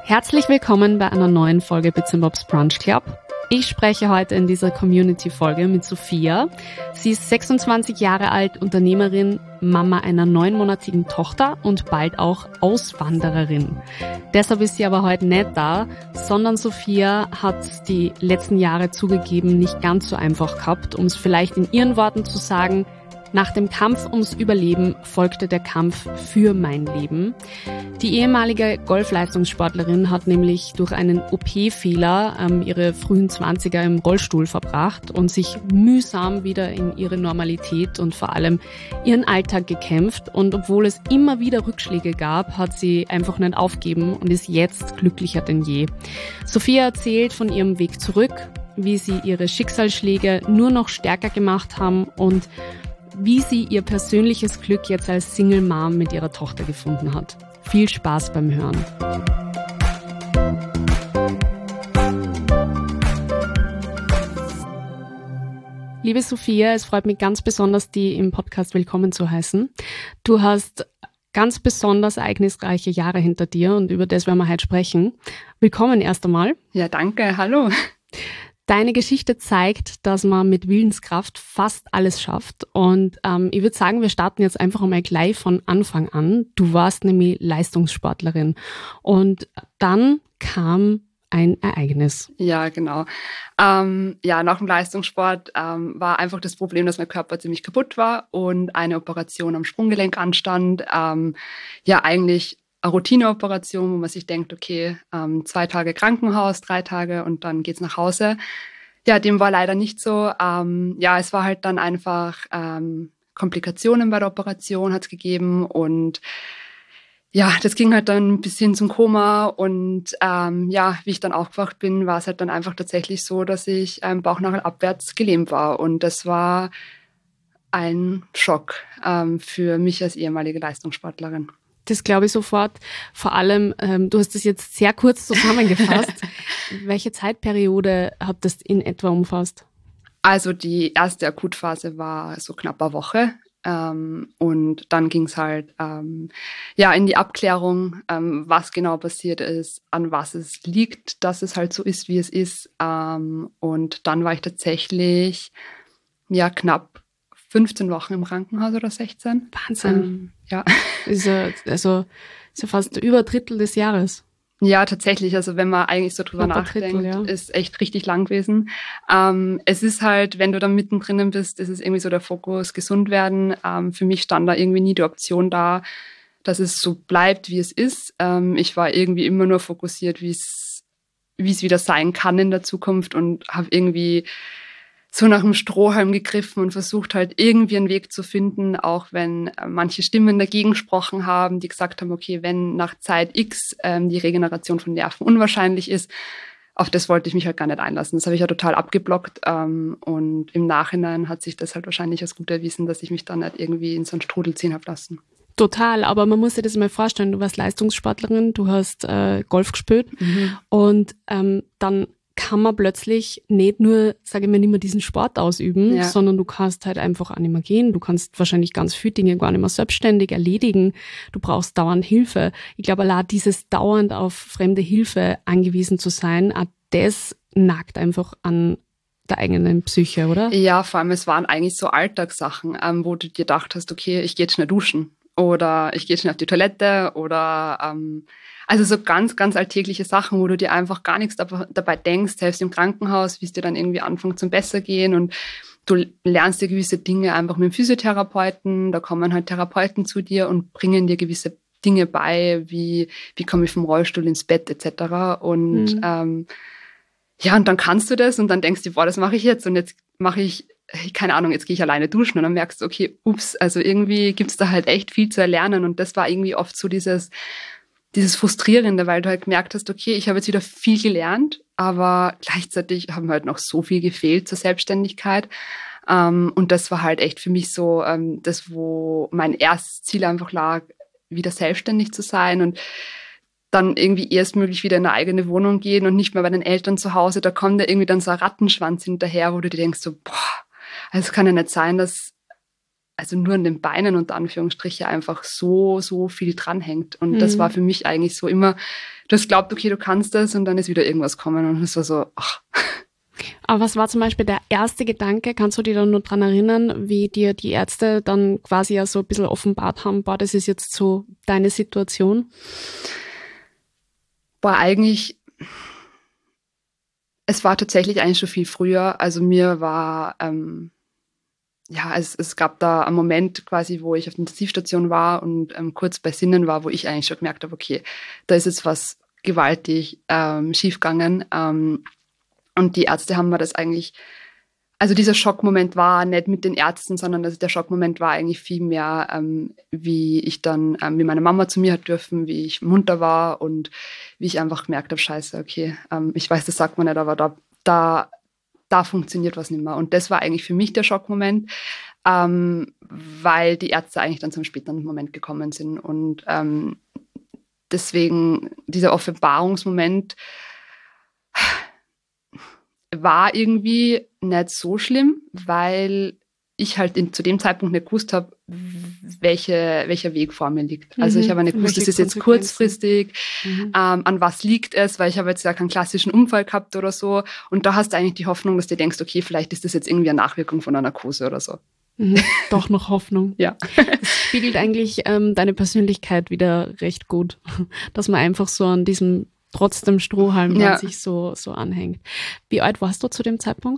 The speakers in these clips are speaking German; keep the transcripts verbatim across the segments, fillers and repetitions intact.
Herzlich willkommen bei einer neuen Folge Bits and Bobs Brunch Club. Ich spreche heute in dieser Community-Folge mit Sophia. Sie ist sechsundzwanzig Jahre alt, Unternehmerin, Mama einer neunmonatigen Tochter und bald auch Auswandererin. Deshalb ist sie aber heute nicht da, sondern Sophia hat die letzten Jahre zugegeben nicht ganz so einfach gehabt, um es vielleicht in ihren Worten zu sagen: Nach dem Kampf ums Überleben folgte der Kampf für mein Leben. Die ehemalige Golfleistungssportlerin hat nämlich durch einen O P-Fehler ähm, ihre frühen Zwanziger im Rollstuhl verbracht und sich mühsam wieder in ihre Normalität und vor allem ihren Alltag gekämpft. Und obwohl es immer wieder Rückschläge gab, hat sie einfach nicht aufgeben und ist jetzt glücklicher denn je. Sophia erzählt von ihrem Weg zurück, wie sie ihre Schicksalsschläge nur noch stärker gemacht haben und wie sie ihr persönliches Glück jetzt als Single Mom mit ihrer Tochter gefunden hat. Viel Spaß beim Hören. Liebe Sophia, es freut mich ganz besonders, dich im Podcast willkommen zu heißen. Du hast ganz besonders ereignisreiche Jahre hinter dir und über das werden wir heute sprechen. Willkommen erst einmal. Ja, danke. Hallo. Deine Geschichte zeigt, dass man mit Willenskraft fast alles schafft. Und ähm, ich würde sagen, wir starten jetzt einfach einmal gleich von Anfang an. Du warst nämlich Leistungssportlerin. Und dann kam ein Ereignis. Ja, genau. Ähm, ja, nach dem Leistungssport ähm, war einfach das Problem, dass mein Körper ziemlich kaputt war und eine Operation am Sprunggelenk anstand. Ähm, ja, eigentlich eine Routineoperation, wo man sich denkt, okay, ähm, zwei Tage Krankenhaus, drei Tage und dann geht's nach Hause. Ja, dem war leider nicht so. Ähm, ja, es war halt dann einfach ähm, Komplikationen bei der Operation hat's gegeben und ja, das ging halt dann bis hin zum Koma und ähm, ja, wie ich dann aufgewacht bin, war es halt dann einfach tatsächlich so, dass ich ähm, Bauchnabel abwärts gelähmt war und das war ein Schock ähm, für mich als ehemalige Leistungssportlerin. Das glaube ich sofort. Vor allem, ähm, du hast das jetzt sehr kurz zusammengefasst. Welche Zeitperiode hat das in etwa umfasst? Also die erste Akutphase war so knapp eine Woche. Ähm, und dann ging es halt ähm, ja in die Abklärung, ähm, was genau passiert ist, an was es liegt, dass es halt so ist, wie es ist. Ähm, und dann war ich tatsächlich ja knapp fünfzehn Wochen im Krankenhaus oder sechzehn. Wahnsinn. Ähm, ja. Ist ja, also, ist ja fast über ein Drittel des Jahres. Ja, tatsächlich. Also wenn man eigentlich so drüber Knapp ein nachdenkt, Drittel, ja. Ist echt richtig lang gewesen. Ähm, es ist halt, wenn du da mittendrin bist, ist es irgendwie so der Fokus gesund werden. Ähm, für mich stand da irgendwie nie die Option da, dass es so bleibt, wie es ist. Ähm, ich war irgendwie immer nur fokussiert, wie es wie es wieder sein kann in der Zukunft und habe irgendwie so nach dem Strohhalm gegriffen und versucht halt irgendwie einen Weg zu finden, auch wenn äh, manche Stimmen dagegen gesprochen haben, die gesagt haben, okay, wenn nach Zeit X ähm, die Regeneration von Nerven unwahrscheinlich ist, auf das wollte ich mich halt gar nicht einlassen. Das habe ich ja total abgeblockt ähm, und im Nachhinein hat sich das halt wahrscheinlich als gut erwiesen, dass ich mich dann nicht irgendwie in so einen Strudel ziehen habe lassen. Total, aber man muss sich das mal vorstellen, du warst Leistungssportlerin, du hast äh, Golf gespielt mhm. und ähm, dann kann man plötzlich nicht nur, sage ich mal, nicht mehr diesen Sport ausüben, ja. sondern du kannst halt einfach auch nicht mehr gehen. Du kannst wahrscheinlich ganz viele Dinge gar nicht mehr selbstständig erledigen. Du brauchst dauernd Hilfe. Ich glaube, allein dieses dauernd auf fremde Hilfe angewiesen zu sein, auch das nagt einfach an der eigenen Psyche, oder? Ja, vor allem, es waren eigentlich so Alltagssachen, ähm, wo du dir gedacht hast, okay, ich gehe jetzt schnell duschen oder ich gehe schnell auf die Toilette oder ähm, also so ganz, ganz alltägliche Sachen, wo du dir einfach gar nichts dabei denkst, selbst im Krankenhaus, wie es dir dann irgendwie anfängt zum Bessergehen und du lernst dir gewisse Dinge einfach mit dem Physiotherapeuten, da kommen halt Therapeuten zu dir und bringen dir gewisse Dinge bei, wie wie komme ich vom Rollstuhl ins Bett et cetera. Und mhm. ähm, ja, und dann kannst du das und dann denkst du, boah, das mache ich jetzt und jetzt mache ich, keine Ahnung, jetzt gehe ich alleine duschen und dann merkst du, okay, ups, also irgendwie gibt's da halt echt viel zu erlernen und das war irgendwie oft so dieses dieses Frustrierende, weil du halt gemerkt hast, okay, ich habe jetzt wieder viel gelernt, aber gleichzeitig haben halt noch so viel gefehlt zur Selbstständigkeit. Ähm, und das war halt echt für mich so ähm, das, wo mein erstes Ziel einfach lag, wieder selbstständig zu sein und dann irgendwie erstmöglich wieder in eine eigene Wohnung gehen und nicht mehr bei den Eltern zu Hause. Da kommt da irgendwie dann so ein Rattenschwanz hinterher, wo du dir denkst so, boah, also es kann ja nicht sein, dass also nur an den Beinen unter Anführungsstriche einfach so, so viel dranhängt. Und Mhm. das war für mich eigentlich so immer, du hast glaubt, okay, du kannst das und dann ist wieder irgendwas kommen und es war so, ach. Aber was war zum Beispiel der erste Gedanke? Kannst du dich da nur dran erinnern, wie dir die Ärzte dann quasi ja so ein bisschen offenbart haben, boah, das ist jetzt so deine Situation? Boah, eigentlich, es war tatsächlich eigentlich schon viel früher. Also mir war, ähm, ja, es, es gab da einen Moment quasi, wo ich auf der Intensivstation war und ähm, kurz bei Sinnen war, wo ich eigentlich schon gemerkt habe, okay, da ist jetzt was gewaltig ähm, schiefgegangen. Ähm, und die Ärzte haben mir das eigentlich, also dieser Schockmoment war nicht mit den Ärzten, sondern das, der Schockmoment war eigentlich viel mehr, ähm, wie ich dann, ähm, wie meine Mama zu mir hat dürfen, wie ich munter war und wie ich einfach gemerkt habe, scheiße, okay, ähm, ich weiß, das sagt man nicht, aber da, da, da funktioniert was nicht mehr. Und das war eigentlich für mich der Schockmoment, ähm, weil die Ärzte eigentlich dann zum späteren Moment gekommen sind. Und ähm, deswegen dieser Offenbarungsmoment war irgendwie nicht so schlimm, weil ich halt in, zu dem Zeitpunkt nicht gewusst habe, welche, welcher Weg vor mir liegt. Also ich habe nicht gewusst, das ist jetzt kurzfristig, mhm. ähm, an was liegt es, weil ich habe jetzt ja keinen klassischen Unfall gehabt oder so. Und da hast du eigentlich die Hoffnung, dass du denkst, okay, vielleicht ist das jetzt irgendwie eine Nachwirkung von einer Narkose oder so. Mhm. Doch noch Hoffnung. Ja. Das spiegelt eigentlich ähm, deine Persönlichkeit wieder recht gut, dass man einfach so an diesem trotzdem Strohhalm ja. sich so, so anhängt. Wie alt warst du zu dem Zeitpunkt?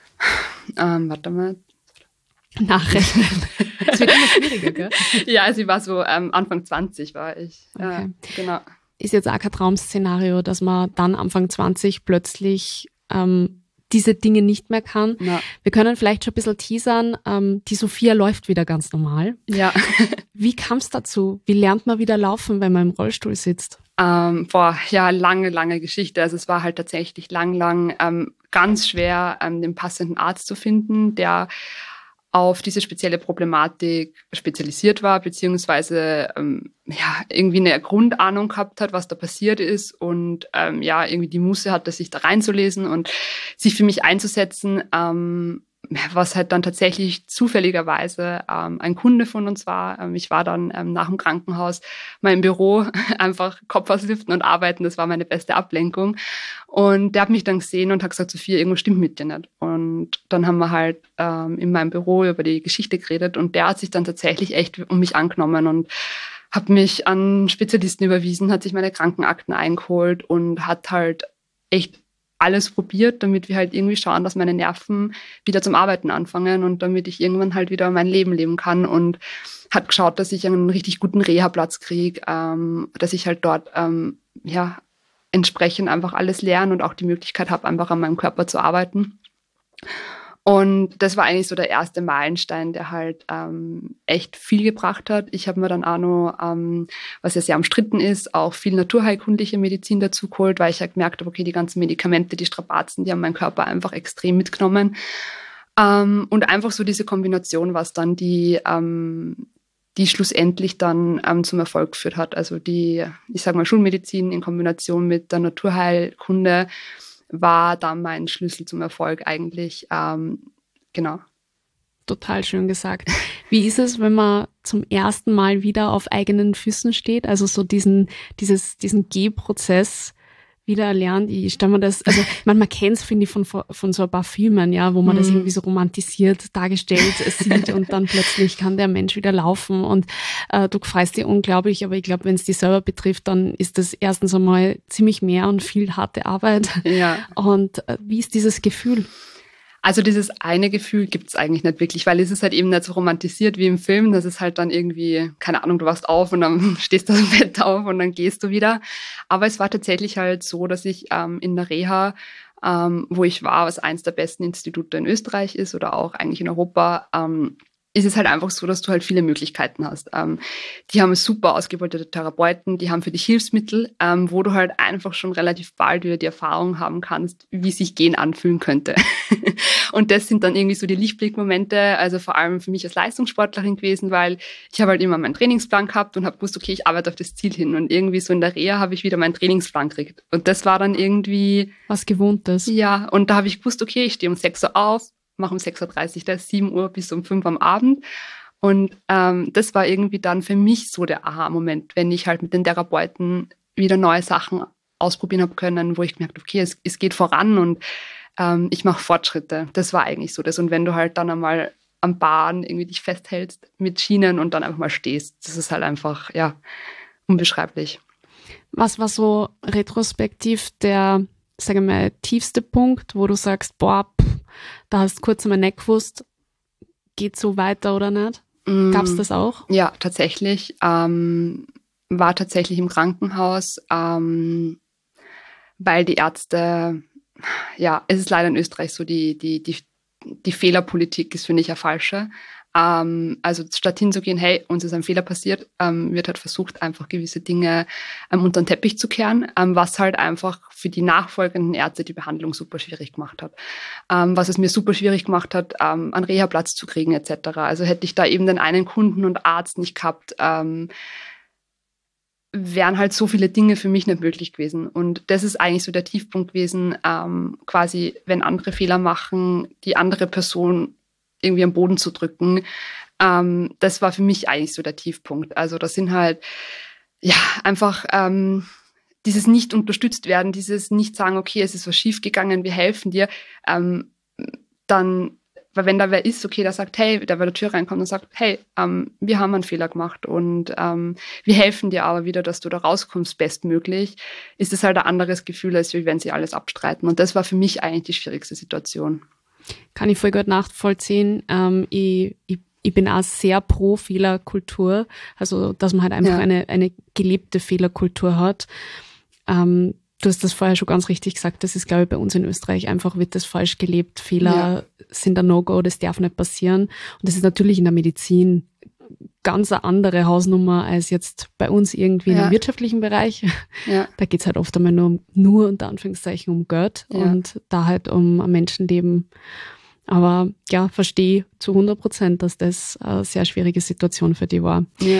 Ähm, warte mal. Nachrechnen. Das wird immer schwieriger, gell? Ja, also ich war so ähm, Anfang zwanzig war ich. Okay. Äh, genau. Ist jetzt auch kein Traum-Szenario, dass man dann Anfang zwanzig plötzlich ähm, diese Dinge nicht mehr kann. Ja. Wir können vielleicht schon ein bisschen teasern. Ähm, die Sophia läuft wieder ganz normal. Ja. Wie kam es dazu? Wie lernt man wieder laufen, wenn man im Rollstuhl sitzt? Ähm, boah, ja, lange, lange Geschichte. Also es war halt tatsächlich lang, lang ähm, ganz schwer, ähm, den passenden Arzt zu finden, der auf diese spezielle Problematik spezialisiert war, beziehungsweise ähm, ja, irgendwie eine Grundahnung gehabt hat, was da passiert ist und ähm, ja, irgendwie die Muße hatte, sich da reinzulesen und sich für mich einzusetzen, ähm, was halt dann tatsächlich zufälligerweise ähm, ein Kunde von uns war. Ähm, ich war dann ähm, nach dem Krankenhaus mal im Büro, einfach Kopf auslüften und arbeiten, das war meine beste Ablenkung. Und der hat mich dann gesehen und hat gesagt, Sophia, irgendwas stimmt mit dir nicht. Und dann haben wir halt ähm, in meinem Büro über die Geschichte geredet und der hat sich dann tatsächlich echt um mich angenommen und hat mich an Spezialisten überwiesen, hat sich meine Krankenakten eingeholt und hat halt echt alles probiert, damit wir halt irgendwie schauen, dass meine Nerven wieder zum Arbeiten anfangen und damit ich irgendwann halt wieder mein Leben leben kann und hat geschaut, dass ich einen richtig guten Reha-Platz kriege, ähm, dass ich halt dort ähm, ja entsprechend einfach alles lerne und auch die Möglichkeit habe, einfach an meinem Körper zu arbeiten. Und das war eigentlich so der erste Meilenstein, der halt ähm, echt viel gebracht hat. Ich habe mir dann auch noch, ähm, was ja sehr umstritten ist, auch viel naturheilkundliche Medizin dazu geholt, weil ich halt gemerkt habe, okay, die ganzen Medikamente, die Strapazen, die haben meinen Körper einfach extrem mitgenommen. Ähm, und einfach so diese Kombination, was dann die, ähm, die schlussendlich dann ähm, zum Erfolg geführt hat. Also die, ich sage mal, Schulmedizin in Kombination mit der Naturheilkunde war dann mein Schlüssel zum Erfolg eigentlich. Ähm, genau. Total schön gesagt. Wie ist es, wenn man zum ersten Mal wieder auf eigenen Füßen steht? Also so diesen, dieses, diesen Gehprozess wieder erlernt. Ich stelle mir das, also man, man kennt es, finde ich, von, von so ein paar Filmen, ja, wo man mm. das irgendwie so romantisiert dargestellt sieht und dann plötzlich kann der Mensch wieder laufen und äh, du freust dich unglaublich, aber ich glaube, wenn es dich selber betrifft, dann ist das erstens einmal ziemlich mehr und viel harte Arbeit. Ja. Und äh, wie ist dieses Gefühl? Also dieses eine Gefühl gibt's eigentlich nicht wirklich, weil es ist halt eben nicht so romantisiert wie im Film. Das ist halt dann irgendwie, keine Ahnung, du wachst auf und dann stehst du aus dem Bett auf und dann gehst du wieder. Aber es war tatsächlich halt so, dass ich ähm, in der Reha, ähm, wo ich war, was eins der besten Institute in Österreich ist oder auch eigentlich in Europa, ähm, ist es halt einfach so, dass du halt viele Möglichkeiten hast. Ähm, die haben super ausgebildete Therapeuten, die haben für dich Hilfsmittel, ähm, wo du halt einfach schon relativ bald wieder die Erfahrung haben kannst, wie sich Gehen anfühlen könnte. Und das sind dann irgendwie so die Lichtblickmomente, also vor allem für mich als Leistungssportlerin gewesen, weil ich habe halt immer meinen Trainingsplan gehabt und habe gewusst, okay, ich arbeite auf das Ziel hin. Und irgendwie so in der Reha habe ich wieder meinen Trainingsplan gekriegt. Und das war dann irgendwie... Was Gewohntes. Ja, und da habe ich gewusst, okay, ich stehe um sechs Uhr auf, mache um sechs Uhr dreißig, da ist sieben Uhr bis um fünf am Abend Und ähm, das war irgendwie dann für mich so der Aha-Moment, wenn ich halt mit den Therapeuten wieder neue Sachen ausprobieren habe können, wo ich gemerkt habe, okay, es, es geht voran und ähm, ich mache Fortschritte. Das war eigentlich so das. Und wenn du halt dann einmal am Bahn irgendwie dich festhältst mit Schienen und dann einfach mal stehst, das ist halt einfach, ja, unbeschreiblich. Was war so retrospektiv der, sage ich mal, tiefste Punkt, wo du sagst, boah, pff, da hast du kurz einmal nicht gewusst, geht so weiter oder nicht? Gab es das auch? Ja, tatsächlich. Ähm, war tatsächlich im Krankenhaus, ähm, weil die Ärzte, ja, es ist leider in Österreich so, die, die, die, die Fehlerpolitik ist, finde ich, eine falsche. Ähm, also statt hinzugehen, hey, uns ist ein Fehler passiert, ähm, wird halt versucht, einfach gewisse Dinge ähm, unter den Teppich zu kehren, ähm, was halt einfach für die nachfolgenden Ärzte die Behandlung super schwierig gemacht hat. Ähm, was es mir super schwierig gemacht hat, ähm, einen Reha-Platz zu kriegen et cetera. Also hätte ich da eben den einen Kunden und Arzt nicht gehabt, ähm, wären halt so viele Dinge für mich nicht möglich gewesen. Und das ist eigentlich so der Tiefpunkt gewesen, ähm, quasi, wenn andere Fehler machen, die andere Person irgendwie am Boden zu drücken. Ähm, das war für mich eigentlich so der Tiefpunkt. Also das sind halt, ja, einfach ähm, dieses nicht unterstützt werden, dieses nicht sagen, okay, es ist was schiefgegangen, wir helfen dir, ähm, dann, weil wenn da wer ist, okay, der sagt, hey, der bei der Tür reinkommt und sagt, hey, ähm, wir haben einen Fehler gemacht und ähm, wir helfen dir aber wieder, dass du da rauskommst bestmöglich, ist es halt ein anderes Gefühl, als wenn sie alles abstreiten. Und das war für mich eigentlich die schwierigste Situation. Kann ich voll gut nachvollziehen. Ähm, ich, ich, ich bin auch sehr pro Fehlerkultur, also dass man halt einfach ja. eine, eine gelebte Fehlerkultur hat. Ähm, du hast das vorher schon ganz richtig gesagt, das ist, glaube ich, bei uns in Österreich einfach, wird das falsch gelebt. Fehler ja. sind ein No-Go, das darf nicht passieren. Und das ist natürlich in der Medizin ganz eine andere Hausnummer als jetzt bei uns irgendwie ja. in dem wirtschaftlichen Bereich. Ja. Da geht's halt oft einmal nur, um, nur unter Anführungszeichen um Geld ja. und da halt um ein Menschenleben. Aber ja, verstehe zu hundert Prozent, dass das eine sehr schwierige Situation für dich war. Ja.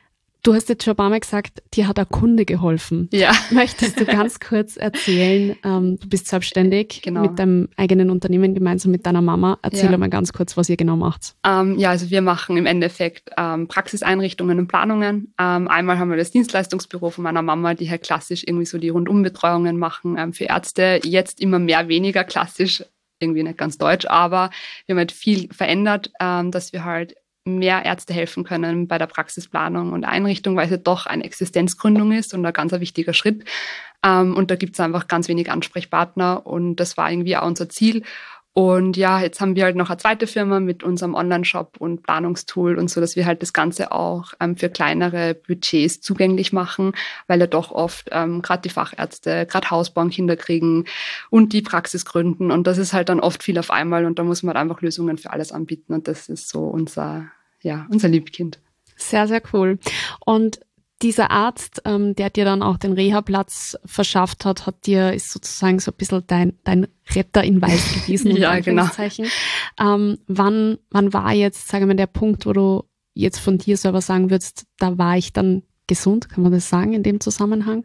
Du hast jetzt schon ein paar Mal gesagt, dir hat ein Kunde geholfen. Ja. Möchtest du ganz kurz erzählen, ähm, du bist selbstständig genau. mit deinem eigenen Unternehmen gemeinsam mit deiner Mama. Erzähl ja. mal ganz kurz, was ihr genau macht. Ähm, ja, also wir machen im Endeffekt ähm, Praxiseinrichtungen und Planungen. Ähm, einmal haben wir das Dienstleistungsbüro von meiner Mama, die halt klassisch irgendwie so die Rundumbetreuungen machen ähm, für Ärzte. Jetzt immer mehr, weniger klassisch, irgendwie nicht ganz deutsch, aber wir haben halt viel verändert, ähm, dass wir halt mehr Ärzte helfen können bei der Praxisplanung und Einrichtung, weil es ja doch eine Existenzgründung ist und ein ganz ein wichtiger Schritt. Ähm, und da gibt es einfach ganz wenig Ansprechpartner und das war irgendwie auch unser Ziel. Und ja, jetzt haben wir halt noch eine zweite Firma mit unserem Online-Shop und Planungstool und so, dass wir halt das Ganze auch ähm, für kleinere Budgets zugänglich machen, weil ja doch oft ähm, gerade die Fachärzte, gerade Hausbauen Kinder kriegen und die Praxis gründen. Und das ist halt dann oft viel auf einmal und da muss man halt einfach Lösungen für alles anbieten. Und das ist so unser, ja, unser Liebkind. Sehr, sehr cool. Und dieser Arzt, ähm, der dir dann auch den Reha-Platz verschafft hat, hat dir, ist sozusagen so ein bisschen dein, dein Retter in Weiß gewesen. Ja, genau. Ähm, wann, wann war jetzt, sagen wir mal, der Punkt, wo du jetzt von dir selber sagen würdest, da war ich dann gesund, kann man das sagen in dem Zusammenhang?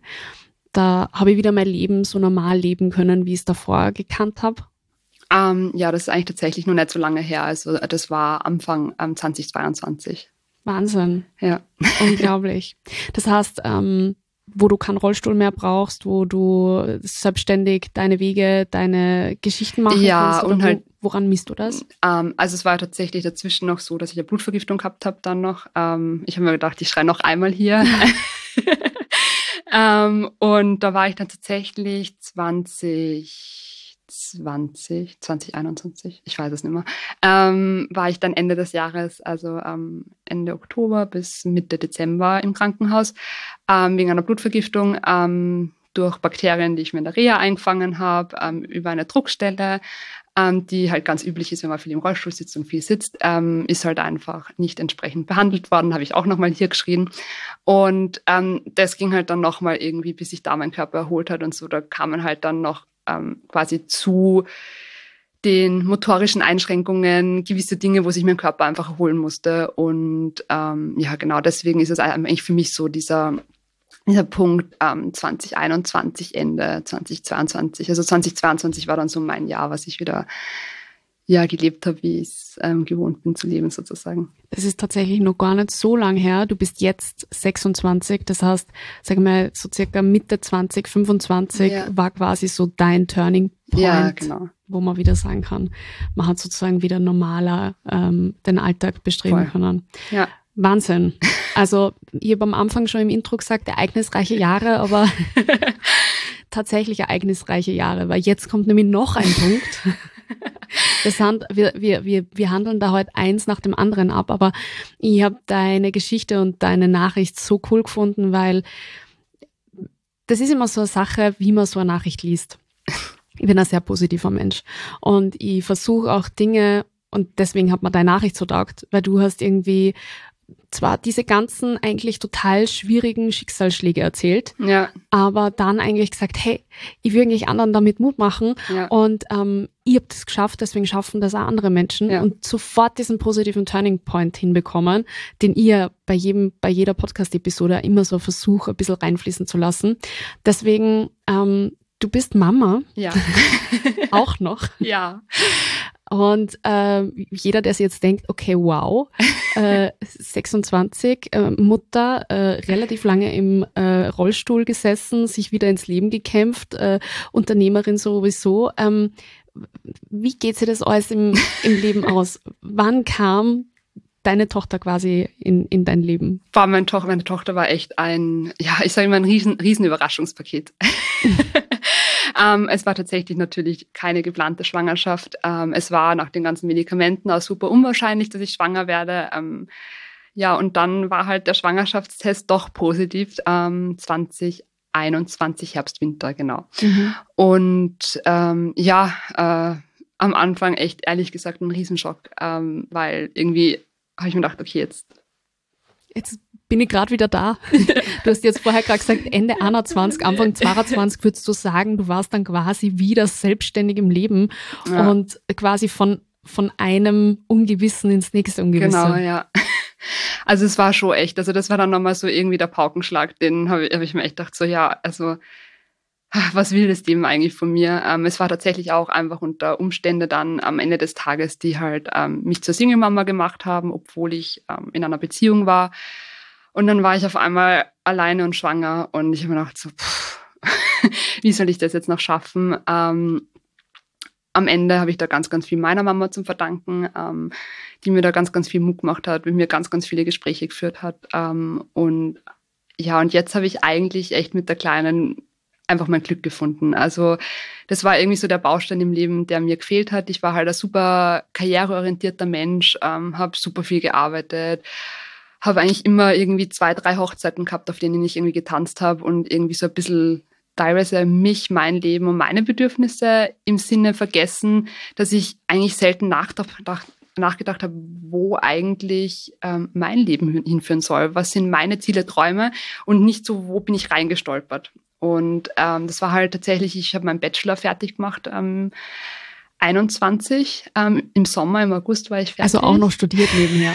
Da habe ich wieder mein Leben so normal leben können, wie ich es davor gekannt habe? Ähm, ja, das ist eigentlich tatsächlich noch nicht so lange her. Also das war Anfang ähm, zweitausendzweiundzwanzig. Wahnsinn. Ja. Unglaublich. Das heißt, ähm, wo du keinen Rollstuhl mehr brauchst, wo du selbstständig deine Wege, deine Geschichten machen ja, kannst. Oder und wo, halt, woran misst du das? Ähm, also es war tatsächlich dazwischen noch so, dass ich eine Blutvergiftung gehabt habe dann noch. Ähm, ich habe mir gedacht, ich schreie noch einmal hier. ähm, und da war ich dann tatsächlich zwanzig zwanzig, zwanzig einundzwanzig, ich weiß es nicht mehr, ähm, war ich dann Ende des Jahres, also ähm, Ende Oktober bis Mitte Dezember im Krankenhaus, ähm, wegen einer Blutvergiftung ähm, durch Bakterien, die ich mir in der Reha eingefangen habe, ähm, über eine Druckstelle, ähm, die halt ganz üblich ist, wenn man viel im Rollstuhl sitzt und viel sitzt, ähm, ist halt einfach nicht entsprechend behandelt worden, habe ich auch nochmal hier geschrien. Und ähm, das ging halt dann nochmal irgendwie, bis sich da mein Körper erholt hat und so, da kamen halt dann noch Ähm, quasi zu den motorischen Einschränkungen, gewisse Dinge, wo sich mein Körper einfach erholen musste. Und ähm, ja, genau deswegen ist es eigentlich für mich so dieser, dieser Punkt ähm, zwanzig einundzwanzig, Ende zwanzig zweiundzwanzig. Also zwanzig zweiundzwanzig war dann so mein Jahr, was ich wieder ja, gelebt habe, wie ich es ähm, gewohnt bin zu leben sozusagen. Das ist tatsächlich noch gar nicht so lang her. Du bist jetzt sechsundzwanzig, das heißt, sag mal, so circa Mitte zwanzig, fünfundzwanzig Ja. war quasi so dein Turning Point, Ja, genau. wo man wieder sagen kann, man hat sozusagen wieder normaler ähm, den Alltag bestreben Voll. können. Ja. Wahnsinn. Also ich habe am Anfang schon im Intro gesagt, ereignisreiche Jahre, aber tatsächlich ereignisreiche Jahre, weil jetzt kommt nämlich noch ein Punkt. Das sind, wir, wir, wir, wir handeln da heute eins nach dem anderen ab, aber ich habe deine Geschichte und deine Nachricht so cool gefunden, weil das ist immer so eine Sache, wie man so eine Nachricht liest. Ich bin ein sehr positiver Mensch und ich versuche auch Dinge, und deswegen hat mir deine Nachricht so taugt, weil du hast irgendwie zwar diese ganzen eigentlich total schwierigen Schicksalsschläge erzählt, Ja. aber dann eigentlich gesagt, hey, ich will eigentlich anderen damit Mut machen Ja. und ähm, ich habe das geschafft, deswegen schaffen das auch andere Menschen Ja. und sofort diesen positiven Turning Point hinbekommen, den ihr bei jedem, bei jeder Podcast-Episode immer so versucht, ein bisschen reinfließen zu lassen. Deswegen, ähm, du bist Mama, Ja. auch noch. Ja. Und äh, jeder, der sich jetzt denkt, okay, wow, äh, sechsundzwanzig, äh, Mutter, äh, relativ lange im äh, Rollstuhl gesessen, sich wieder ins Leben gekämpft, äh, Unternehmerin sowieso. Ähm, wie geht sich das alles im, im Leben aus? Wann kam deine Tochter quasi in, in dein Leben? War meine, Tochter, meine Tochter war echt ein, ja, ich sage immer ein riesen, riesen Überraschungspaket. ähm, es war tatsächlich natürlich keine geplante Schwangerschaft. Ähm, es war nach den ganzen Medikamenten auch super unwahrscheinlich, dass ich schwanger werde. Ähm, ja, und dann war halt der Schwangerschaftstest doch positiv. Ähm, zwanzig einundzwanzig, Herbst, Winter, genau. Mhm. Und ähm, ja, äh, am Anfang echt ehrlich gesagt ein Riesenschock, ähm, weil irgendwie habe ich mir gedacht, okay, jetzt Jetzt bin ich gerade wieder da. Du hast jetzt vorher gerade gesagt, Ende einundzwanzig, Anfang zweiundzwanzig würdest du sagen, du warst dann quasi wieder selbstständig im Leben Ja. und quasi von, von einem Ungewissen ins nächste Ungewisse. Genau, ja. Also es war schon echt, also das war dann nochmal so irgendwie der Paukenschlag, den habe hab ich mir echt gedacht, so ja, also was will das Leben eigentlich von mir? Ähm, es war tatsächlich auch einfach unter Umstände dann am Ende des Tages, die halt ähm, mich zur Single-Mama gemacht haben, obwohl ich ähm, in einer Beziehung war. Und dann war ich auf einmal alleine und schwanger und ich habe mir gedacht, so, pff, wie soll ich das jetzt noch schaffen? Ähm, am Ende habe ich da ganz, ganz viel meiner Mama zum Verdanken, ähm, die mir da ganz, ganz viel Mut gemacht hat, mit mir ganz, ganz viele Gespräche geführt hat. Ähm, und ja, und jetzt habe ich eigentlich echt mit der Kleinen einfach mein Glück gefunden. Also das war irgendwie so der Baustein im Leben, der mir gefehlt hat. Ich war halt ein super karriereorientierter Mensch, ähm, habe super viel gearbeitet, habe eigentlich immer irgendwie zwei, drei Hochzeiten gehabt, auf denen ich irgendwie getanzt habe und irgendwie so ein bisschen teilweise mich, mein Leben und meine Bedürfnisse im Sinne vergessen, dass ich eigentlich selten nachgedacht, nachgedacht habe, wo eigentlich ähm, mein Leben hinführen soll. Was sind meine Ziele, Träume und nicht so, wo bin ich reingestolpert. Und ähm, das war halt tatsächlich, ich habe meinen Bachelor fertig gemacht, ähm, einundzwanzig, ähm, im Sommer, im August war ich fertig. Also auch noch studiert nebenher.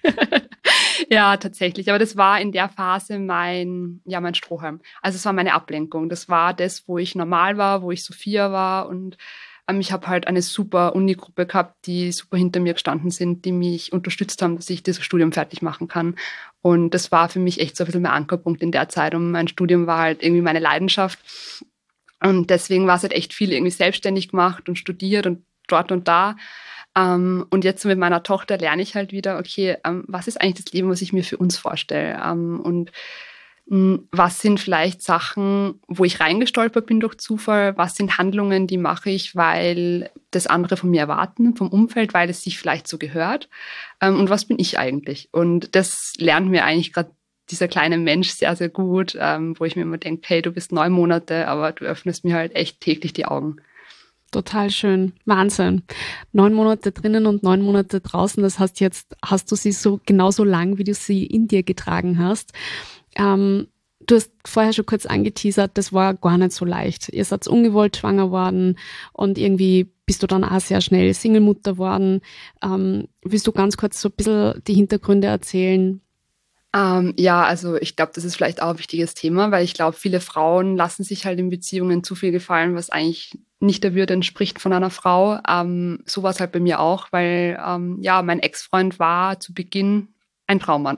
Ja, tatsächlich. Aber das war in der Phase mein, ja, mein Strohhalm. Also es war meine Ablenkung. Das war das, wo ich normal war, wo ich Sophia war und ähm, ich habe halt eine super Uni-Gruppe gehabt, die super hinter mir gestanden sind, die mich unterstützt haben, dass ich dieses Studium fertig machen kann. Und das war für mich echt so ein bisschen mein Ankerpunkt in der Zeit. Und mein Studium war halt irgendwie meine Leidenschaft. Und deswegen war es halt echt viel irgendwie selbstständig gemacht und studiert und dort und da. Um, und jetzt mit meiner Tochter lerne ich halt wieder, okay, um, was ist eigentlich das Leben, was ich mir für uns vorstelle? Um, und um, was sind vielleicht Sachen, wo ich reingestolpert bin durch Zufall? Was sind Handlungen, die mache ich, weil das andere von mir erwarten, vom Umfeld, weil es sich vielleicht so gehört? Um, und was bin ich eigentlich? Und das lernt mir eigentlich gerade dieser kleine Mensch sehr, sehr gut, um, wo ich mir immer denke, hey, du bist neun Monate, aber du öffnest mir halt echt täglich die Augen. Total schön. Wahnsinn. Neun Monate drinnen und neun Monate draußen. Das heißt, jetzt hast du sie so genauso lang, wie du sie in dir getragen hast. Ähm, du hast vorher schon kurz angeteasert, das war gar nicht so leicht. Ihr seid ungewollt schwanger worden und irgendwie bist du dann auch sehr schnell Single-Mutter worden. Ähm, willst du ganz kurz so ein bisschen die Hintergründe erzählen? Ähm, ja, also ich glaube, das ist vielleicht auch ein wichtiges Thema, weil ich glaube, viele Frauen lassen sich halt in Beziehungen zu viel gefallen, was eigentlich nicht der Würde entspricht von einer Frau. Ähm, so war es halt bei mir auch, weil ähm, ja, mein Ex-Freund war zu Beginn ein Traummann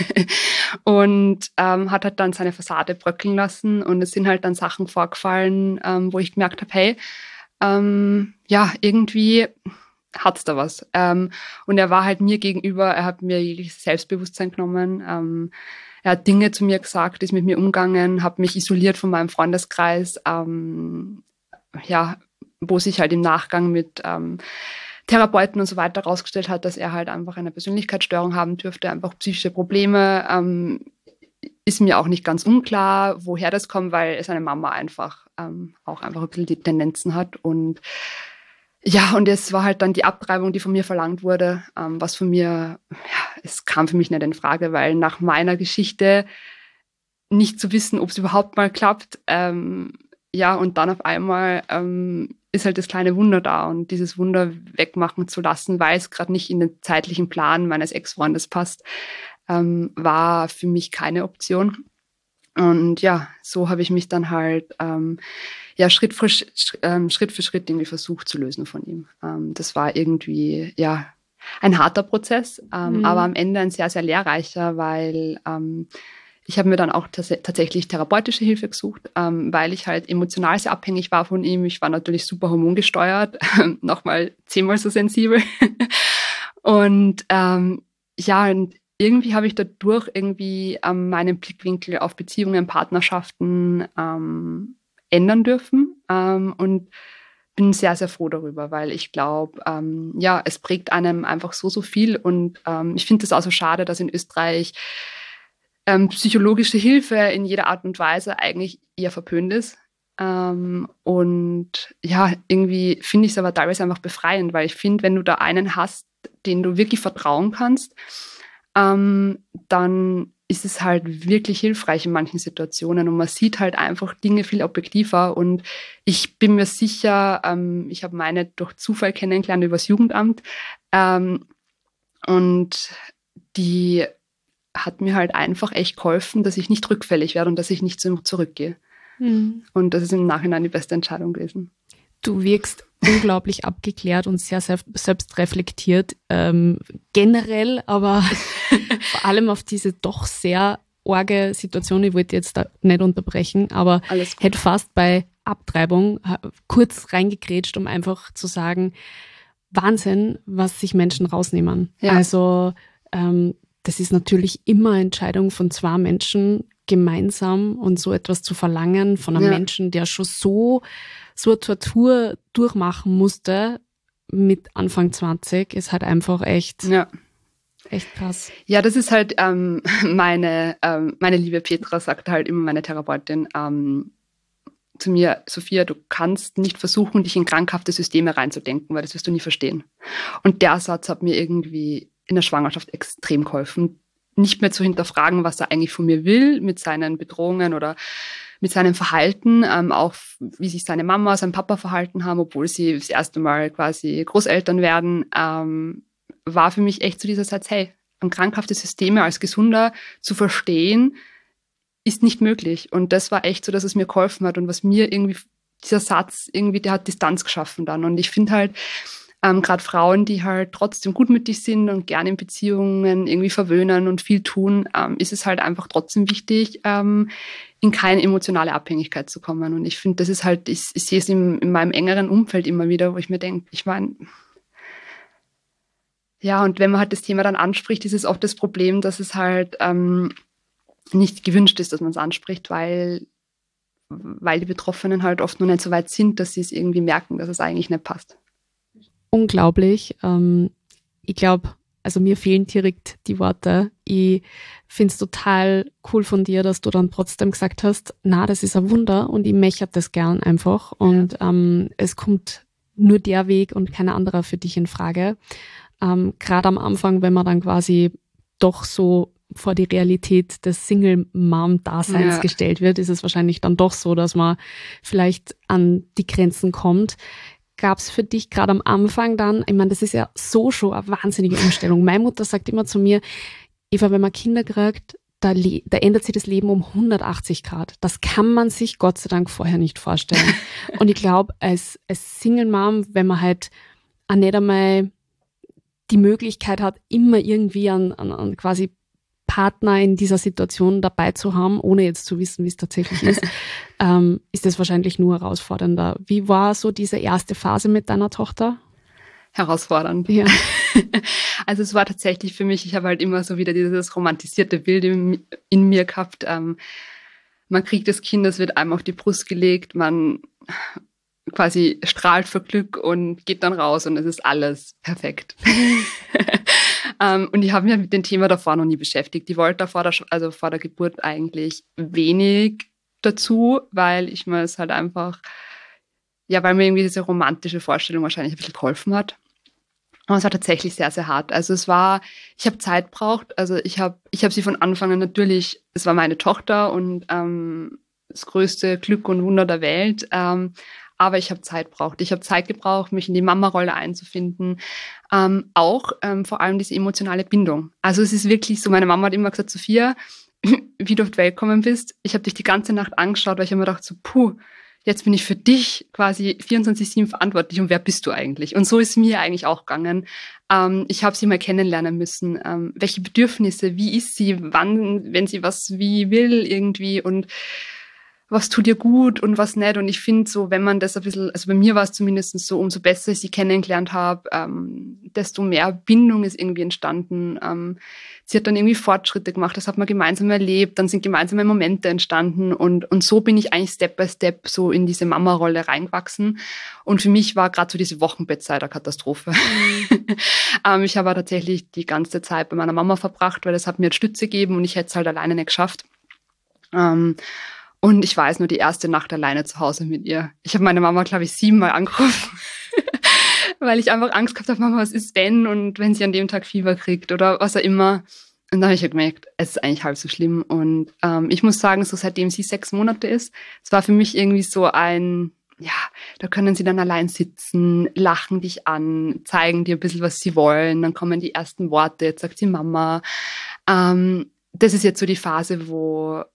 und ähm, hat halt dann seine Fassade bröckeln lassen und es sind halt dann Sachen vorgefallen, ähm, wo ich gemerkt habe, hey, ähm, ja, irgendwie hat's da was. Ähm, und er war halt mir gegenüber, er hat mir jegliches Selbstbewusstsein genommen. Ähm, er hat Dinge zu mir gesagt, ist mit mir umgegangen, hat mich isoliert von meinem Freundeskreis, ähm, ja, wo sich halt im Nachgang mit ähm, Therapeuten und so weiter herausgestellt hat, dass er halt einfach eine Persönlichkeitsstörung haben dürfte, einfach psychische Probleme. Ähm, ist mir auch nicht ganz unklar, woher das kommt, weil seine Mama einfach ähm, auch einfach ein bisschen die Tendenzen hat. Und ja, und es war halt dann die Abtreibung, die von mir verlangt wurde, ähm, was von mir, ja, es kam für mich nicht in Frage, weil nach meiner Geschichte nicht zu wissen, ob es überhaupt mal klappt, ähm, ja, und dann auf einmal ähm, ist halt das kleine Wunder da und dieses Wunder wegmachen zu lassen, weil es gerade nicht in den zeitlichen Plan meines Ex-Freundes passt, ähm, war für mich keine Option. Und ja, so habe ich mich dann halt ähm, ja, Schritt für, Sch- ähm, Schritt für Schritt irgendwie versucht zu lösen von ihm. Ähm, das war irgendwie, ja, ein harter Prozess, ähm, Mhm. aber am Ende ein sehr, sehr lehrreicher, weil ähm, ich habe mir dann auch tats- tatsächlich therapeutische Hilfe gesucht, ähm, weil ich halt emotional sehr abhängig war von ihm. Ich war natürlich super hormongesteuert, nochmal zehnmal so sensibel. Und ähm, ja, und irgendwie habe ich dadurch irgendwie ähm, meinen Blickwinkel auf Beziehungen, Partnerschaften ähm, ändern dürfen ähm, und bin sehr, sehr froh darüber, weil ich glaube, ähm, ja, es prägt einem einfach so, so viel und ähm, ich finde es auch so schade, dass in Österreich ähm, psychologische Hilfe in jeder Art und Weise eigentlich eher verpönt ist. Ähm, und ja, irgendwie finde ich es aber teilweise einfach befreiend, weil ich finde, wenn du da einen hast, den du wirklich vertrauen kannst, ähm, dann ist es halt wirklich hilfreich in manchen Situationen und man sieht halt einfach Dinge viel objektiver und ich bin mir sicher, ähm, ich habe meine durch Zufall kennengelernt übers Jugendamt ähm, und die hat mir halt einfach echt geholfen, dass ich nicht rückfällig werde und dass ich nicht zu- zurückgehe. Mhm. Und das ist im Nachhinein die beste Entscheidung gewesen. Du wirkst unglaublich abgeklärt und sehr, sehr selbstreflektiert, ähm, generell, aber vor allem auf diese doch sehr arge Situation, ich wollte jetzt da nicht unterbrechen, aber Alles gut. hätte fast bei Abtreibung äh, kurz reingegrätscht, um einfach zu sagen, Wahnsinn, was sich Menschen rausnehmen. Ja. Also ähm, das ist natürlich immer eine Entscheidung von zwei Menschen gemeinsam und so etwas zu verlangen von einem Ja. Menschen, der schon so so eine Tortur durchmachen musste mit Anfang zwanzig, ist halt einfach echt, Ja. echt krass. Ja, das ist halt ähm, meine, ähm, meine liebe Petra sagt halt immer, meine Therapeutin, ähm, zu mir, Sophia, du kannst nicht versuchen, dich in krankhafte Systeme reinzudenken, weil das wirst du nie verstehen. Und der Satz hat mir irgendwie in der Schwangerschaft extrem geholfen, nicht mehr zu hinterfragen, was er eigentlich von mir will, mit seinen Bedrohungen oder mit seinem Verhalten, ähm, auch wie sich seine Mama, sein Papa verhalten haben, obwohl sie das erste Mal quasi Großeltern werden, ähm, war für mich echt so dieser Satz, hey, an krankhafte Systeme als Gesunder zu verstehen, ist nicht möglich. Und das war echt so, dass es mir geholfen hat und was mir irgendwie, dieser Satz irgendwie, der hat Distanz geschaffen dann. Und ich finde halt, ähm, gerade Frauen, die halt trotzdem gutmütig sind und gerne in Beziehungen irgendwie verwöhnen und viel tun, ähm, ist es halt einfach trotzdem wichtig, ähm, in keine emotionale Abhängigkeit zu kommen. Und ich finde, das ist halt, ich, ich sehe es in, in meinem engeren Umfeld immer wieder, wo ich mir denke, ich meine, ja, und wenn man halt das Thema dann anspricht, ist es oft das Problem, dass es halt ähm, nicht gewünscht ist, dass man es anspricht, weil, weil die Betroffenen halt oft noch nicht so weit sind, dass sie es irgendwie merken, dass es eigentlich nicht passt. Unglaublich. Ähm, ich glaube, also mir fehlen direkt die Worte. Ich finde es total cool von dir, dass du dann trotzdem gesagt hast, na, das ist ein Wunder und ich möchte das gern einfach und ja. ähm, es kommt nur der Weg und kein anderer für dich in Frage. Ähm, Gerade am Anfang, wenn man dann quasi doch so vor die Realität des Single-Mom-Daseins ja. gestellt wird, ist es wahrscheinlich dann doch so, dass man vielleicht an die Grenzen kommt. Gab es für dich gerade am Anfang dann, ich meine, das ist ja so schon eine wahnsinnige Umstellung. Meine Mutter sagt immer zu mir, Eva, wenn man Kinder kriegt, da, le- da ändert sich das Leben um hundertachtzig Grad. Das kann man sich Gott sei Dank vorher nicht vorstellen. Und ich glaube, als, als Single Mom, wenn man halt auch nicht einmal die Möglichkeit hat, immer irgendwie an, an, an quasi Partner in dieser Situation dabei zu haben, ohne jetzt zu wissen, wie es tatsächlich ist, ähm, ist das wahrscheinlich nur herausfordernder. Wie war so diese erste Phase mit deiner Tochter? Herausfordernd. Ja. Also es war tatsächlich für mich, ich habe halt immer so wieder dieses romantisierte Bild in, in mir gehabt. Ähm, man kriegt das Kind, das wird einem auf die Brust gelegt, man quasi strahlt vor Glück und geht dann raus und es ist alles perfekt. um, und ich habe mich mit dem Thema davor noch nie beschäftigt. Ich wollte da vor der, also vor der Geburt eigentlich wenig dazu, weil ich mir es halt einfach, ja, weil mir irgendwie diese romantische Vorstellung wahrscheinlich ein bisschen geholfen hat. Aber es war tatsächlich sehr, sehr hart. Also es war, ich habe Zeit gebraucht. Also ich habe ich hab sie von Anfang an natürlich, es war meine Tochter und ähm, das größte Glück und Wunder der Welt. Ähm, aber ich habe Zeit gebraucht. Ich habe Zeit gebraucht, mich in die Mama-Rolle einzufinden. Ähm, auch ähm, vor allem diese emotionale Bindung. Also es ist wirklich so, meine Mama hat immer gesagt, Sophia, wie du auf die Welt gekommen bist, ich habe dich die ganze Nacht angeschaut, weil ich habe mir gedacht, so puh, jetzt bin ich für dich quasi vierundzwanzig sieben verantwortlich und wer bist du eigentlich? Und so ist mir eigentlich auch gegangen. Ähm, ich habe sie mal kennenlernen müssen. Ähm, welche Bedürfnisse, wie ist sie, wann, wenn sie was wie will irgendwie und was tut ihr gut und was nicht. Und ich finde so, wenn man das ein bisschen, also bei mir war es zumindest so, umso besser ich sie kennengelernt habe, ähm, desto mehr Bindung ist irgendwie entstanden. Ähm, sie hat dann irgendwie Fortschritte gemacht, das hat man gemeinsam erlebt, dann sind gemeinsame Momente entstanden und, und so bin ich eigentlich Step by Step so in diese Mama-Rolle reingewachsen. Und für mich war gerade so diese Wochenbettzeit eine Katastrophe. Mhm. ähm, ich habe tatsächlich die ganze Zeit bei meiner Mama verbracht, weil das hat mir halt Stütze gegeben und ich hätte es halt alleine nicht geschafft. Ähm, Und ich weiß nur, die erste Nacht alleine zu Hause mit ihr. Ich habe meine Mama, glaube ich, siebenmal angerufen, weil ich einfach Angst gehabt habe, Mama, was ist wenn? Und wenn sie an dem Tag Fieber kriegt oder was auch immer. Und da habe ich ja gemerkt, es ist eigentlich halb so schlimm. Und ähm, ich muss sagen, so seitdem sie sechs Monate ist, es war für mich irgendwie so ein, ja, da können sie dann allein sitzen, lachen dich an, zeigen dir ein bisschen, was sie wollen. Dann kommen die ersten Worte, jetzt sagt sie Mama. Ähm, das ist jetzt so die Phase, wo...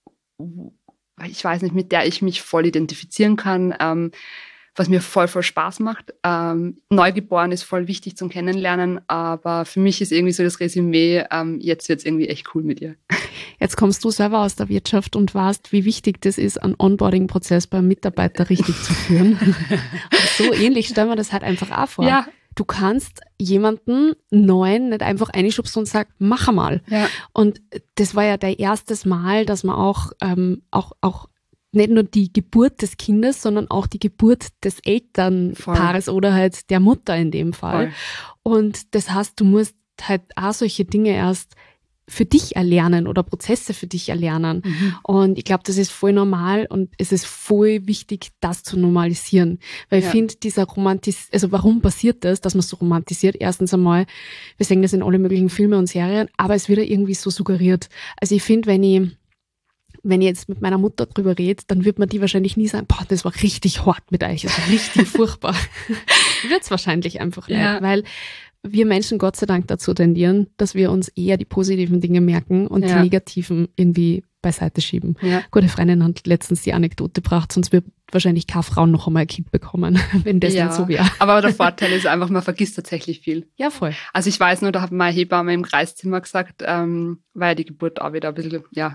wo ich weiß nicht, mit der ich mich voll identifizieren kann, ähm, was mir voll, voll Spaß macht. Ähm, Neugeboren ist voll wichtig zum Kennenlernen, aber für mich ist irgendwie so das Resümee, ähm, jetzt wird es irgendwie echt cool mit ihr. Jetzt kommst du selber aus der Wirtschaft und weißt, wie wichtig das ist, einen Onboarding-Prozess beim Mitarbeiter richtig zu führen. Und so ähnlich stellen wir das halt einfach auch vor. Ja. Du kannst jemanden Neuen nicht einfach einschubsen und sagen, mach mal. Ja. Und das war ja dein erstes Mal, dass man auch, ähm, auch, auch nicht nur die Geburt des Kindes, sondern auch die Geburt des Elternpaares Voll. Oder halt der Mutter in dem Fall. Voll. Und das heißt, du musst halt auch solche Dinge erst für dich erlernen oder Prozesse für dich erlernen. Mhm. Und ich glaube, das ist voll normal und es ist voll wichtig, das zu normalisieren. Weil ja. ich finde, dieser Romantis, also warum passiert das, dass man so romantisiert? Erstens einmal, wir sehen das in alle möglichen Filme und Serien, aber es wird ja irgendwie so suggeriert. Also ich finde, wenn ich wenn ich jetzt mit meiner Mutter drüber rede, dann wird man die wahrscheinlich nie sagen, boah, das war richtig hart mit euch, das war richtig furchtbar. Wird's wahrscheinlich einfach nicht, ja. weil wir Menschen Gott sei Dank dazu tendieren, dass wir uns eher die positiven Dinge merken und ja. die negativen irgendwie beiseite schieben. Ja. Gute Freundin hat letztens die Anekdote gebracht, sonst wird wahrscheinlich keine Frau noch einmal ein Kind bekommen, wenn das ja. nicht so wäre. Aber der Vorteil ist einfach, man vergisst tatsächlich viel. Ja, voll. Also ich weiß nur, da hat meine Hebamme im Kreiszimmer gesagt, ähm, weil die Geburt auch wieder ein bisschen, ja,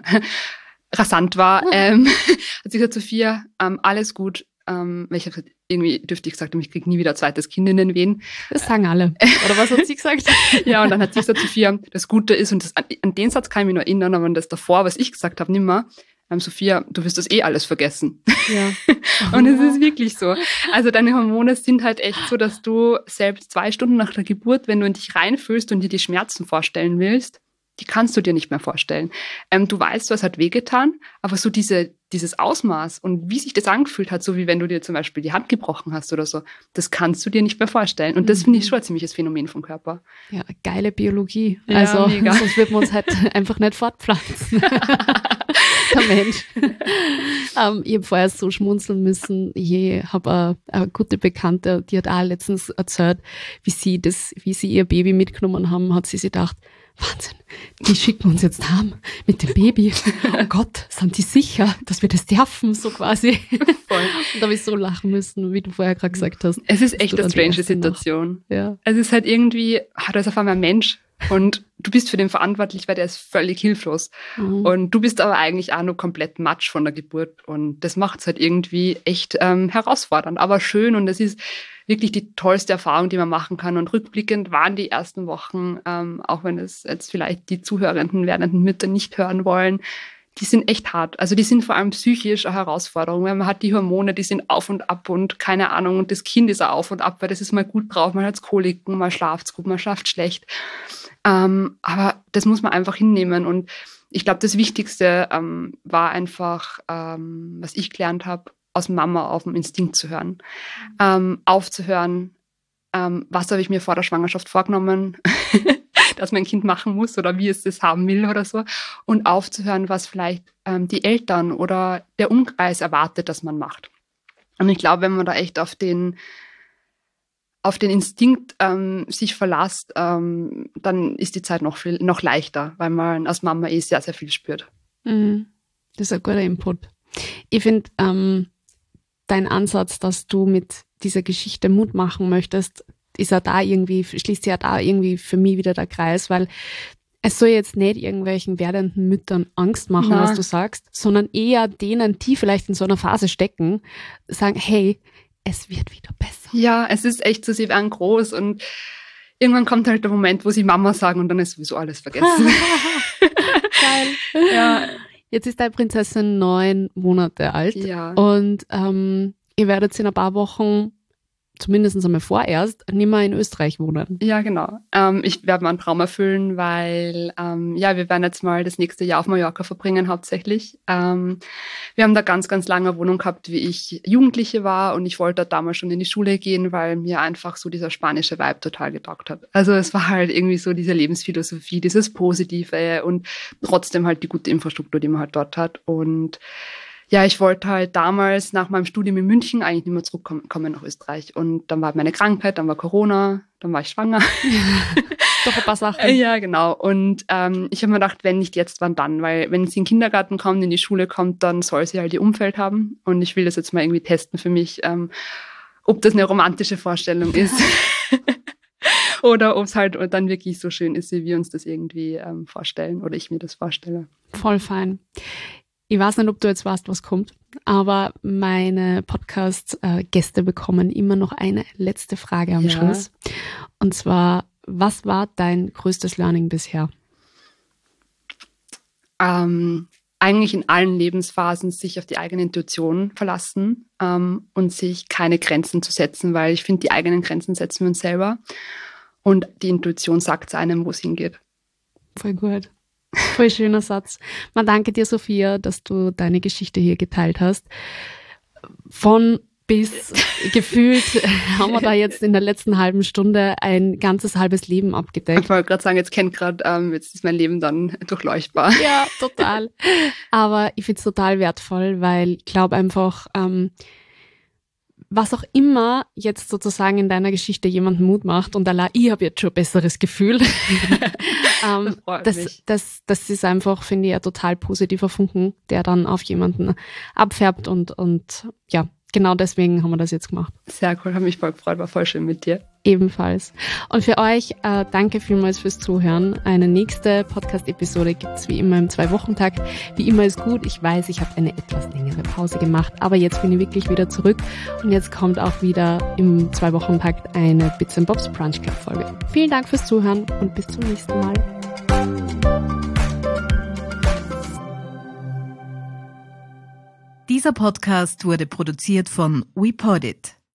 rasant war, ja. ähm, hat sie gesagt, Sophia, ähm, alles gut. Ähm, weil ich habe gesagt, irgendwie dürfte ich gesagt haben, ich kriege nie wieder ein zweites Kind in den Wehen. Das sagen alle. Oder was hat sie gesagt? Ja, und dann hat sie gesagt, Sophia, das Gute ist, und das, an, an den Satz kann ich mich noch erinnern, aber an das davor, was ich gesagt habe, nimmer, ähm, Sophia, du wirst das eh alles vergessen. Ja. Und es ist wirklich so. Also deine Hormone sind halt echt so, dass du selbst zwei Stunden nach der Geburt, wenn du in dich reinfühlst und dir die Schmerzen vorstellen willst, die kannst du dir nicht mehr vorstellen. Ähm, du weißt, was hat wehgetan, aber so diese, dieses Ausmaß und wie sich das angefühlt hat, so wie wenn du dir zum Beispiel die Hand gebrochen hast oder so, das kannst du dir nicht mehr vorstellen. Und das mhm. finde ich schon ein ziemliches Phänomen vom Körper. Ja, geile Biologie. Ja, also mega. Sonst wird man uns halt einfach nicht fortpflanzen. Der Mensch. ähm, ich habe vorher so schmunzeln müssen. Ich habe eine, eine gute Bekannte, die hat auch letztens erzählt, wie sie das, wie sie ihr Baby mitgenommen haben, hat sie sich gedacht, Wahnsinn, die schicken uns jetzt heim mit dem Baby. Oh Gott, sind die sicher, dass wir das dürfen, so quasi. Voll. Und da habe ich so lachen müssen, wie du vorher gerade gesagt hast. Es ist echt eine strange Situation. Ja. Es ist halt irgendwie, ah, da ist auf einmal ein Mensch und du bist für den verantwortlich, weil der ist völlig hilflos. Mhm. Und du bist aber eigentlich auch nur komplett matsch von der Geburt. Und das macht es halt irgendwie echt ähm, herausfordernd, aber schön. Und es ist wirklich die tollste Erfahrung, die man machen kann. Und rückblickend waren die ersten Wochen, ähm, auch wenn es jetzt vielleicht die zuhörenden, werdenden Mütter nicht hören wollen, die sind echt hart. Also die sind vor allem psychisch eine Herausforderung, weil man hat die Hormone, die sind auf und ab und keine Ahnung. Und das Kind ist auch auf und ab, weil das ist mal gut drauf, mal hat's Koliken, mal schlaft's gut, mal schlaft schlecht. Ähm, aber das muss man einfach hinnehmen. Und ich glaube, das Wichtigste ähm, war einfach, ähm, was ich gelernt habe, aus Mama auf den Instinkt zu hören, ähm, aufzuhören, ähm, was habe ich mir vor der Schwangerschaft vorgenommen, dass mein Kind machen muss oder wie es das haben will oder so, und aufzuhören, was vielleicht ähm, die Eltern oder der Umkreis erwartet, dass man macht. Und ich glaube, wenn man da echt auf den auf den Instinkt ähm, sich verlässt, ähm, dann ist die Zeit noch viel, noch leichter, weil man als Mama eh sehr, sehr viel spürt. Mhm. Das ist ein guter Input. Ich finde, ähm, dein Ansatz, dass du mit dieser Geschichte Mut machen möchtest, ist ja da irgendwie, schließt ja da irgendwie für mich wieder der Kreis, weil es soll jetzt nicht irgendwelchen werdenden Müttern Angst machen, Na. was du sagst, sondern eher denen, die vielleicht in so einer Phase stecken, sagen, hey, es wird wieder besser. Ja, es ist echt so, sie werden groß und irgendwann kommt halt der Moment, wo sie Mama sagen und dann ist sowieso alles vergessen. Geil. Ja. Jetzt ist deine Prinzessin neun Monate alt. Ja. Und ähm, ihr werdet in ein paar Wochen, zumindest einmal vorerst, nicht mehr in Österreich wohnen. Ja, genau. Ähm, ich werde meinen Traum erfüllen, weil ähm, ja, wir werden jetzt mal das nächste Jahr auf Mallorca verbringen hauptsächlich. Ähm, wir haben da ganz, ganz lange eine Wohnung gehabt, wie ich Jugendliche war und ich wollte damals schon in die Schule gehen, weil mir einfach so dieser spanische Vibe total getaugt hat. Also es war halt irgendwie so diese Lebensphilosophie, dieses Positive und trotzdem halt die gute Infrastruktur, die man halt dort hat. Und ja, ich wollte halt damals nach meinem Studium in München eigentlich nicht mehr zurückkommen nach Österreich. Und dann war meine Krankheit, dann war Corona, dann war ich schwanger. Doch ein paar Sachen. Ja, genau. Und ähm, ich habe mir gedacht, wenn nicht jetzt, wann dann? Weil wenn sie in den Kindergarten kommt, in die Schule kommt, dann soll sie halt ihr Umfeld haben. Und ich will das jetzt mal irgendwie testen für mich, ähm, ob das eine romantische Vorstellung ist. Oder ob es halt dann wirklich so schön ist, wie wir uns das irgendwie ähm, vorstellen oder ich mir das vorstelle. Voll fein. Ich weiß nicht, ob du jetzt weißt, was kommt, aber meine Podcast-Gäste bekommen immer noch eine letzte Frage am ja. Schluss. Und zwar, was war dein größtes Learning bisher? Ähm, eigentlich in allen Lebensphasen sich auf die eigene Intuition verlassen ähm, und sich keine Grenzen zu setzen, weil ich finde, die eigenen Grenzen setzen wir uns selber und die Intuition sagt einem, wo es hingeht. Voll gut. Voll schöner Satz. Man danke dir, Sophia, dass du deine Geschichte hier geteilt hast. Von bis gefühlt haben wir da jetzt in der letzten halben Stunde ein ganzes halbes Leben abgedeckt. Ich wollte gerade sagen, jetzt kennt gerade, ähm, jetzt ist mein Leben dann durchleuchtbar. Ja, total. Aber ich finde es total wertvoll, weil ich glaube einfach, ähm, was auch immer jetzt sozusagen in deiner Geschichte jemanden Mut macht und allein ich habe jetzt schon ein besseres Gefühl. ähm, das, das, das, das ist einfach, finde ich, ein total positiver Funken, der dann auf jemanden abfärbt und, und ja, genau deswegen haben wir das jetzt gemacht. Sehr cool, habe mich voll gefreut, war voll schön mit dir. Ebenfalls. Und für euch, äh, danke vielmals fürs Zuhören. Eine nächste Podcast-Episode gibt's wie immer im Zwei-Wochen-Takt. Wie immer ist gut. Ich weiß, ich habe eine etwas längere Pause gemacht, aber jetzt bin ich wirklich wieder zurück und jetzt kommt auch wieder im Zwei-Wochen-Takt eine Bits and Bobs Brunch Club Folge. Vielen Dank fürs Zuhören und bis zum nächsten Mal. Dieser Podcast wurde produziert von WePodit.